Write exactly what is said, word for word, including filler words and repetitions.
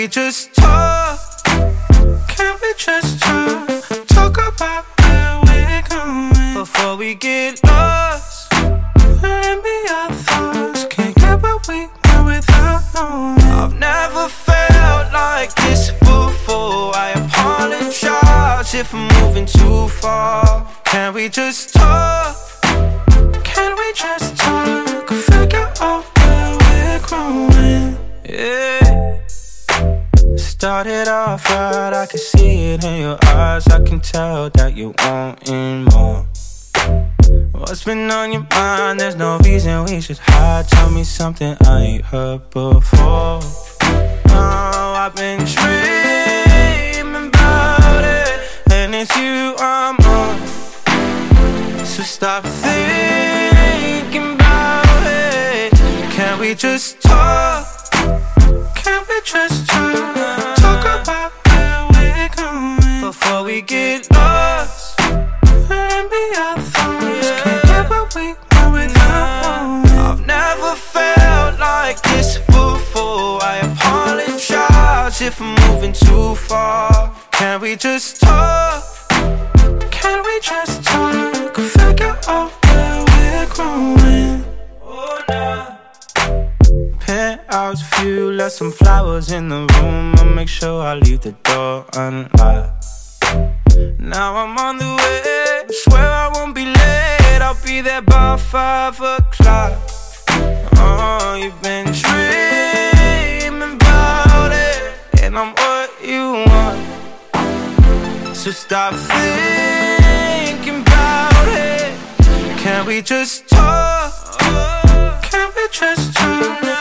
we just talk? Can we just talk? Talk about where we're going before we get lost. Let me our thoughts. Can't get what we want without knowing. I've never felt like this before. I apologize if I'm moving too far. Can we just talk? Can we just talk? Figure out where we're growing. Yeah. Started off right, I can see it in your eyes. I can tell that you wanting more. What's been on your mind? There's no reason we should hide. Tell me something I ain't heard before. Oh, I've been dreaming about it, and it's you I'm on. So stop thinking about it. Can we just talk? Can we just talk? Talk about where we're going before we get lost. Let me our thoughts. Can't get what we want without knowing. I've never felt like this before. I apologize if I'm moving too far. Can we just talk? Can we just talk? Figure out where we're growing. Oh, nah. Penthouse view, left some flowers in the room. I'll make sure I leave the door unlocked. Now I'm on the way, swear I won't be late. I'll be there by five o'clock. Oh, you've been dreaming about it, and I'm what you want. So stop thinking about it. Can we just talk? Can we just talk?